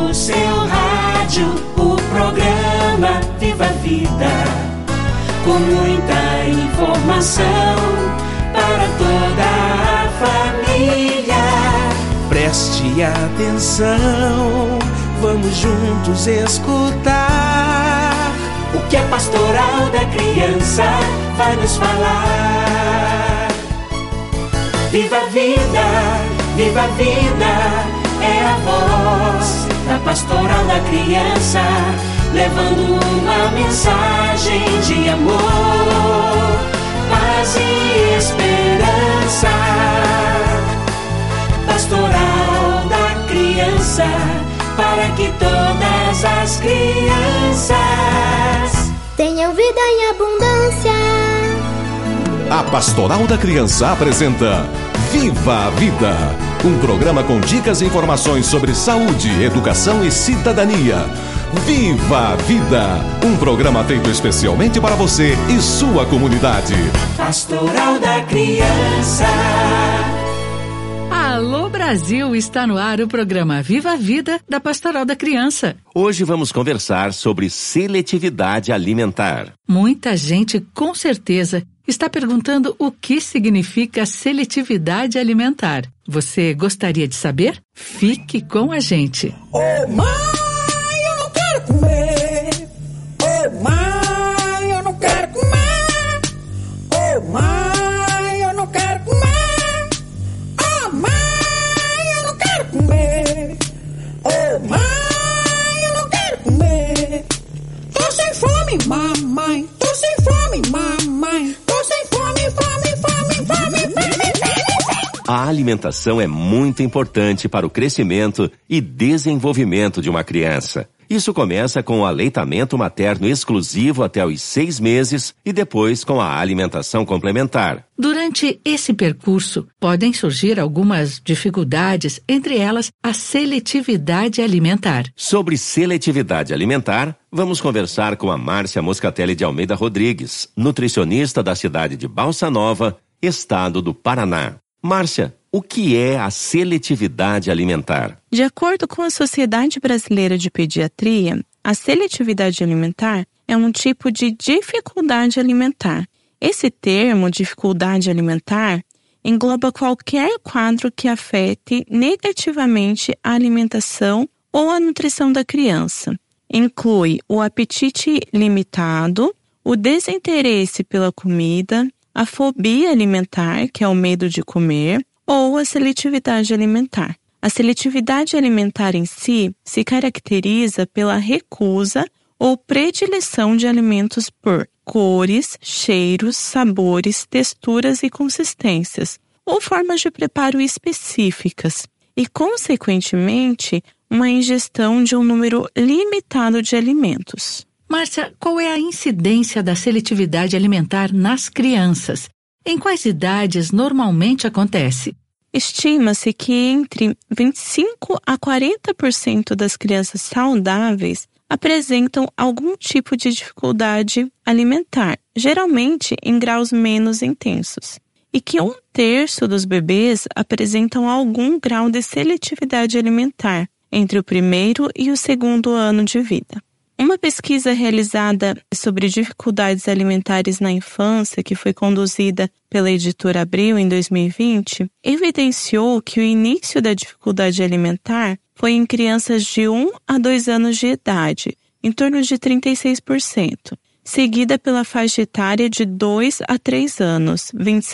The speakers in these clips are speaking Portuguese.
no seu rádio o programa Viva a Vida, com muita informação para toda a família. Preste atenção, vamos juntos escutar o que a Pastoral da Criança vai nos falar. Viva a vida, viva a vida, é a voz da Pastoral da Criança, levando uma mensagem de amor, paz e esperança. Pastoral da Criança, para que todas as crianças tenham vida em abundância. A Pastoral da Criança apresenta Viva a Vida, um programa com dicas e informações sobre saúde, educação e cidadania. Viva a Vida, um programa feito especialmente para você e sua comunidade. Pastoral da Criança. Alô Brasil, está no ar o programa Viva a Vida da Pastoral da Criança. Hoje vamos conversar sobre seletividade alimentar. Muita gente, com certeza, está perguntando o que significa seletividade alimentar. Você gostaria de saber? Fique com a gente. Oh, mãe, eu não quero comer. Oh, mãe, eu não quero comer. Oh, mãe, eu não quero comer. Oh, mãe, eu não quero comer. Oh, mãe, eu não quero comer. Tô sem fome, mamãe. Tô sem fome, mamãe. Tô sem fome, fome, fome, fome, fome, fome. A alimentação é muito importante para o crescimento e desenvolvimento de uma criança. Isso começa com o aleitamento materno exclusivo até os 6 meses e depois com a alimentação complementar. Durante esse percurso, podem surgir algumas dificuldades, entre elas a seletividade alimentar. Sobre seletividade alimentar, vamos conversar com a Márcia Moscatelli de Almeida Rodrigues, nutricionista da cidade de Balsa Nova, estado do Paraná. Márcia, o que é a seletividade alimentar? De acordo com a Sociedade Brasileira de Pediatria, a seletividade alimentar é um tipo de dificuldade alimentar. Esse termo, dificuldade alimentar, engloba qualquer quadro que afete negativamente a alimentação ou a nutrição da criança. Inclui o apetite limitado, o desinteresse pela comida, a fobia alimentar, que é o medo de comer, ou a seletividade alimentar. A seletividade alimentar em si se caracteriza pela recusa ou predileção de alimentos por cores, cheiros, sabores, texturas e consistências, ou formas de preparo específicas, e, consequentemente, uma ingestão de um número limitado de alimentos. Márcia, qual é a incidência da seletividade alimentar nas crianças? Em quais idades normalmente acontece? Estima-se que entre 25% a 40% das crianças saudáveis apresentam algum tipo de dificuldade alimentar, geralmente em graus menos intensos, e que 1/3 dos bebês apresentam algum grau de seletividade alimentar entre o 1º e o 2º ano de vida. Uma pesquisa realizada sobre dificuldades alimentares na infância, que foi conduzida pela editora Abril em 2020, evidenciou que o início da dificuldade alimentar foi em crianças de 1 a 2 anos de idade, em torno de 36%, seguida pela faixa etária de 2 a 3 anos,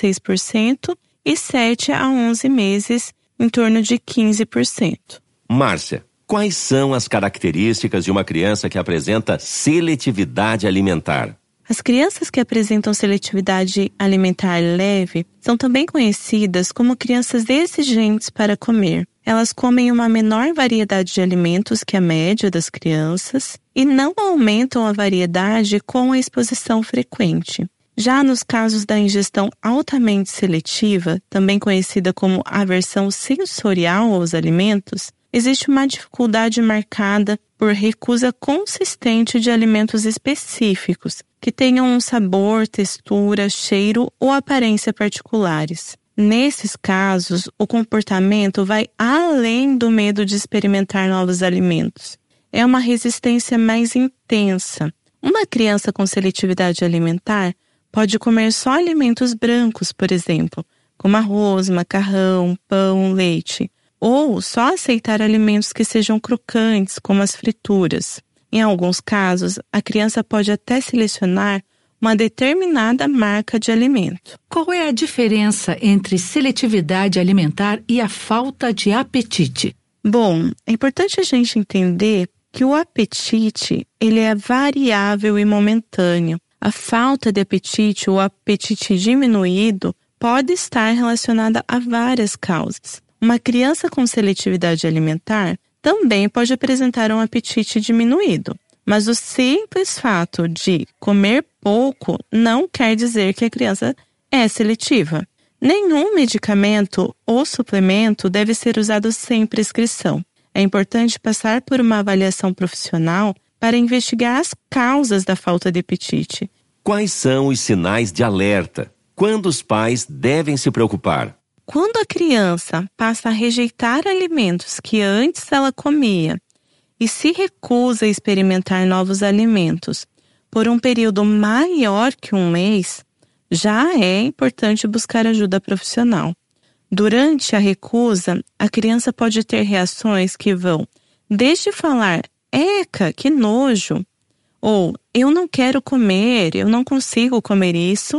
26%, e 7 a 11 meses, em torno de 15%. Márcia, quais são as características de uma criança que apresenta seletividade alimentar? As crianças que apresentam seletividade alimentar leve são também conhecidas como crianças exigentes para comer. Elas comem uma menor variedade de alimentos que a média das crianças e não aumentam a variedade com a exposição frequente. Já nos casos da ingestão altamente seletiva, também conhecida como aversão sensorial aos alimentos, existe uma dificuldade marcada por recusa consistente de alimentos específicos, que tenham um sabor, textura, cheiro ou aparência particulares. Nesses casos, o comportamento vai além do medo de experimentar novos alimentos. É uma resistência mais intensa. Uma criança com seletividade alimentar pode comer só alimentos brancos, por exemplo, como arroz, macarrão, pão, leite, ou só aceitar alimentos que sejam crocantes, como as frituras. Em alguns casos, a criança pode até selecionar uma determinada marca de alimento. Qual é a diferença entre seletividade alimentar e a falta de apetite? Bom, é importante a gente entender que o apetite, ele é variável e momentâneo. A falta de apetite ou apetite diminuído pode estar relacionada a várias causas. Uma criança com seletividade alimentar também pode apresentar um apetite diminuído. Mas o simples fato de comer pouco não quer dizer que a criança é seletiva. Nenhum medicamento ou suplemento deve ser usado sem prescrição. É importante passar por uma avaliação profissional para investigar as causas da falta de apetite. Quais são os sinais de alerta? Quando os pais devem se preocupar? Quando a criança passa a rejeitar alimentos que antes ela comia e se recusa a experimentar novos alimentos por um período maior que um mês, já é importante buscar ajuda profissional. Durante a recusa, a criança pode ter reações que vão desde falar "eca, que nojo", ou "eu não quero comer, eu não consigo comer isso",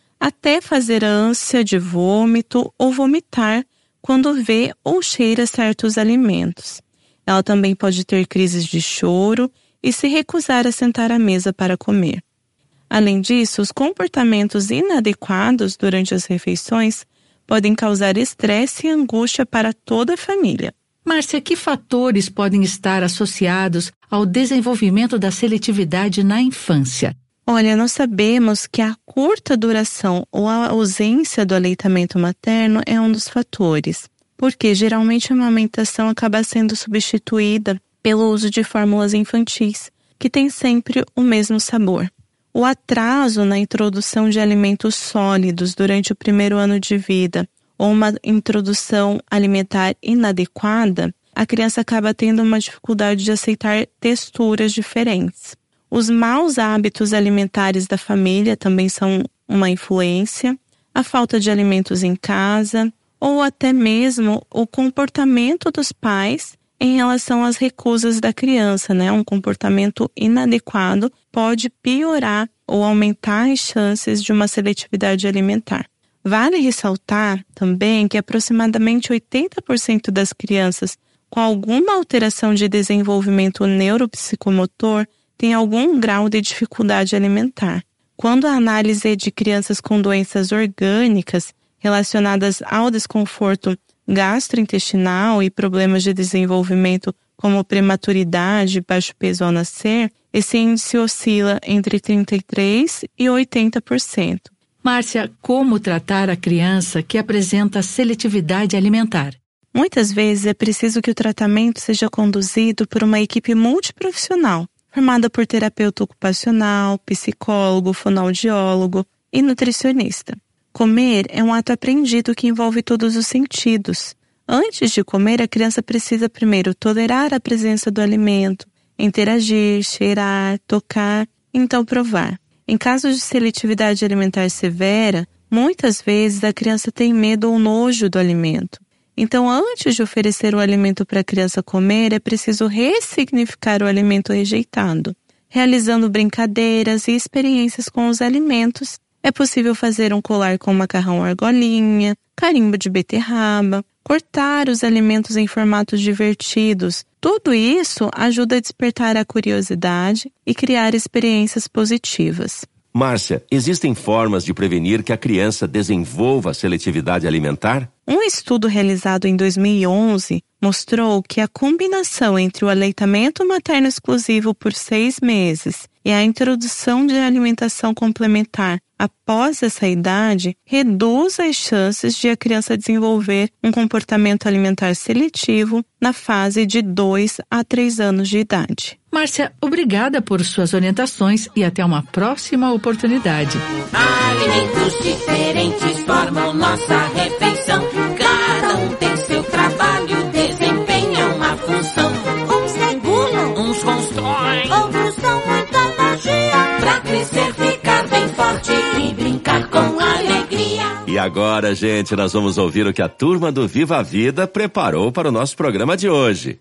até fazer ânsia de vômito ou vomitar quando vê ou cheira certos alimentos. Ela também pode ter crises de choro e se recusar a sentar à mesa para comer. Além disso, os comportamentos inadequados durante as refeições podem causar estresse e angústia para toda a família. Márcia, que fatores podem estar associados ao desenvolvimento da seletividade na infância? Olha, nós sabemos que a curta duração ou a ausência do aleitamento materno é um dos fatores, porque geralmente a amamentação acaba sendo substituída pelo uso de fórmulas infantis, que têm sempre o mesmo sabor. O atraso na introdução de alimentos sólidos durante o primeiro ano de vida ou uma introdução alimentar inadequada, a criança acaba tendo uma dificuldade de aceitar texturas diferentes. Os maus hábitos alimentares da família também são uma influência, a falta de alimentos em casa ou até mesmo o comportamento dos pais em relação às recusas da criança, né? Um comportamento inadequado pode piorar ou aumentar as chances de uma seletividade alimentar. Vale ressaltar também que aproximadamente 80% das crianças com alguma alteração de desenvolvimento neuropsicomotor tem algum grau de dificuldade alimentar. Quando a análise é de crianças com doenças orgânicas relacionadas ao desconforto gastrointestinal e problemas de desenvolvimento como prematuridade, baixo peso ao nascer, esse índice oscila entre 33% e 80%. Márcia, como tratar a criança que apresenta seletividade alimentar? Muitas vezes é preciso que o tratamento seja conduzido por uma equipe multiprofissional, formada por terapeuta ocupacional, psicólogo, fonoaudiólogo e nutricionista. Comer é um ato aprendido que envolve todos os sentidos. Antes de comer, a criança precisa primeiro tolerar a presença do alimento, interagir, cheirar, tocar, então provar. Em casos de seletividade alimentar severa, muitas vezes a criança tem medo ou nojo do alimento. Então, antes de oferecer o alimento para a criança comer, é preciso ressignificar o alimento rejeitado. Realizando brincadeiras e experiências com os alimentos, é possível fazer um colar com macarrão argolinha, carimbo de beterraba, cortar os alimentos em formatos divertidos. Tudo isso ajuda a despertar a curiosidade e criar experiências positivas. Márcia, existem formas de prevenir que a criança desenvolva seletividade alimentar? Um estudo realizado em 2011 mostrou que a combinação entre o aleitamento materno exclusivo por 6 meses e a introdução de alimentação complementar após essa idade reduz as chances de a criança desenvolver um comportamento alimentar seletivo na fase de 2 a 3 anos de idade. Márcia, obrigada por suas orientações e até uma próxima oportunidade. Alimentos diferentes formam nossa refeição. Cada um tem seu trabalho, desempenha uma função. Uns regulam, uns constroem, outros dão muita magia. Pra crescer, ficar bem forte e brincar com alegria. E agora, gente, nós vamos ouvir o que a turma do Viva a Vida preparou para o nosso programa de hoje.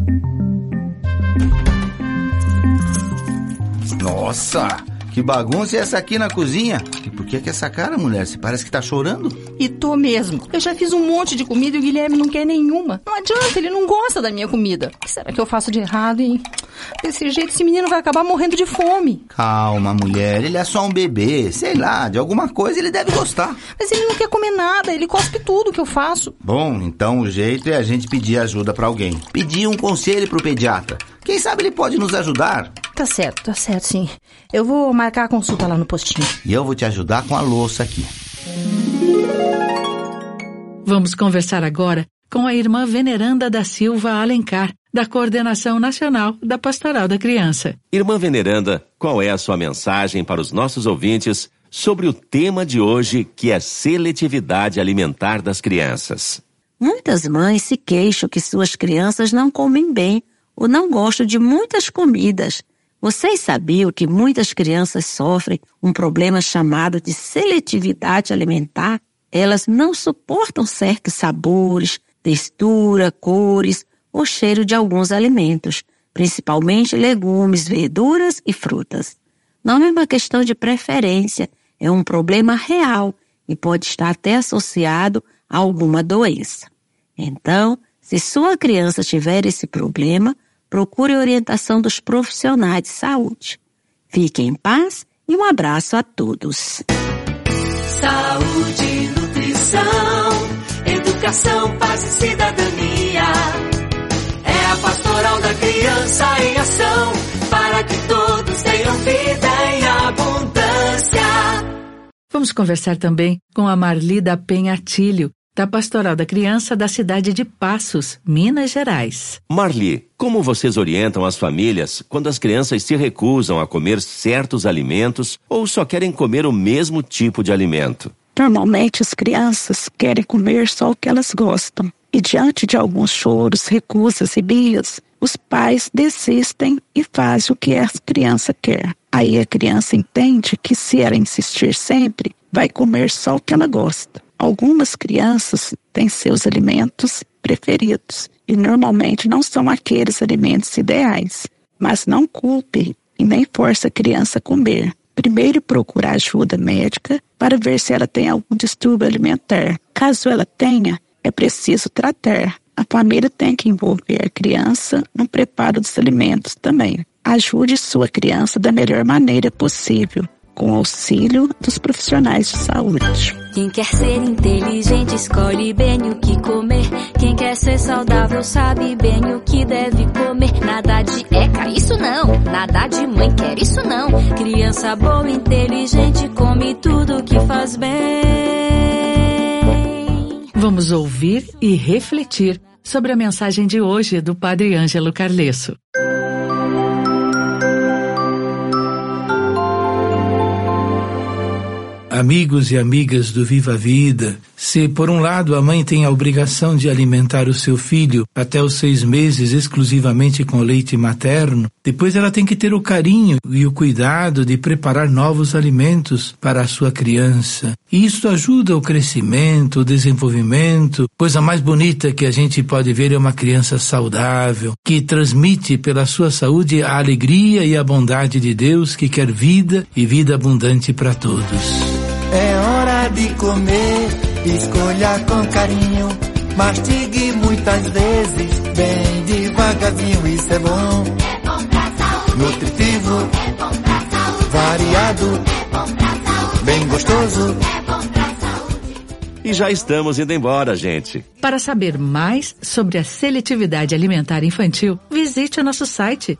Nossa, que bagunça é essa aqui na cozinha? E por que essa cara, mulher? Você parece que tá chorando. E tô mesmo. Eu já fiz um monte de comida e o Guilherme não quer nenhuma. Não adianta, ele não gosta da minha comida. O que será que eu faço de errado, hein? Desse jeito esse menino vai acabar morrendo de fome. Calma, mulher, ele é só um bebê. Sei lá, de alguma coisa ele deve gostar. Mas ele não quer comer nada, ele cospe tudo que eu faço. Bom, então o jeito é a gente pedir ajuda pra alguém. Pedir um conselho pro pediatra. Quem sabe ele pode nos ajudar. Tá certo, sim. Eu vou marcar a consulta lá no postinho. E eu vou te ajudar com a louça aqui. Vamos conversar agora com a irmã Veneranda da Silva Alencar, da Coordenação Nacional da Pastoral da Criança. Irmã Veneranda, qual é a sua mensagem para os nossos ouvintes sobre o tema de hoje, que é seletividade alimentar das crianças? Muitas mães se queixam que suas crianças não comem bem ou não gostam de muitas comidas. Vocês sabiam que muitas crianças sofrem um problema chamado de seletividade alimentar? Elas não suportam certos sabores, textura, cores ou cheiro de alguns alimentos, principalmente legumes, verduras e frutas. Não é uma questão de preferência, é um problema real e pode estar até associado a alguma doença. Então, se sua criança tiver esse problema, procure a orientação dos profissionais de saúde. Fiquem em paz e um abraço a todos. Saúde, nutrição, educação, paz e cidadania. É a Pastoral da Criança em ação, para que todos tenham vida em abundância. Vamos conversar também com a Marli da Penha Atílio, da Pastoral da Criança da cidade de Passos, Minas Gerais. Marli, como vocês orientam as famílias quando as crianças se recusam a comer certos alimentos ou só querem comer o mesmo tipo de alimento? Normalmente as crianças querem comer só o que elas gostam. E diante de alguns choros, recusas e birras, os pais desistem e fazem o que a criança quer. Aí a criança entende que se ela insistir sempre, vai comer só o que ela gosta. Algumas crianças têm seus alimentos preferidos e normalmente não são aqueles alimentos ideais, mas não culpe e nem force a criança a comer. Primeiro procurar ajuda médica para ver se ela tem algum distúrbio alimentar. Caso ela tenha, é preciso tratar. A família tem que envolver a criança no preparo dos alimentos também. Ajude sua criança da melhor maneira possível, com o auxílio dos profissionais de saúde. Quem quer ser inteligente escolhe bem o que comer. Quem quer ser saudável sabe bem o que deve comer. Nada de eca, isso não. Nada de mãe quer, isso não. Criança boa, inteligente, come tudo que faz bem. Vamos ouvir e refletir sobre a mensagem de hoje do Padre Ângelo Carlesso. Amigos e amigas do Viva a Vida, se por um lado a mãe tem a obrigação de alimentar o seu filho até os 6 meses exclusivamente com leite materno, depois ela tem que ter o carinho e o cuidado de preparar novos alimentos para a sua criança. E isso ajuda o crescimento, o desenvolvimento. Coisa mais bonita que a gente pode ver é uma criança saudável, que transmite pela sua saúde a alegria e a bondade de Deus, que quer vida e vida abundante para todos. É hora de comer, escolha com carinho, mastigue muitas vezes, bem devagarzinho, isso é bom. É bom pra saúde. Nutritivo, é bom pra saúde. Variado, é bom pra saúde. Bem gostoso, é bom pra saúde. E já estamos indo embora, gente. Para saber mais sobre a seletividade alimentar infantil, visite o nosso site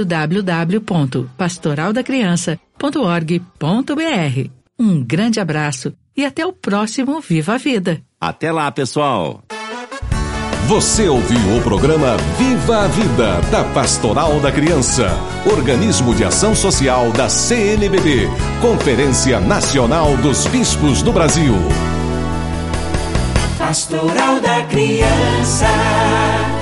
www.pastoraldacriança.org.br. Um grande abraço e até o próximo Viva a Vida. Até lá, pessoal! Você ouviu o programa Viva a Vida, da Pastoral da Criança, organismo de ação social da CNBB, Conferência Nacional dos Bispos do Brasil. Pastoral da Criança.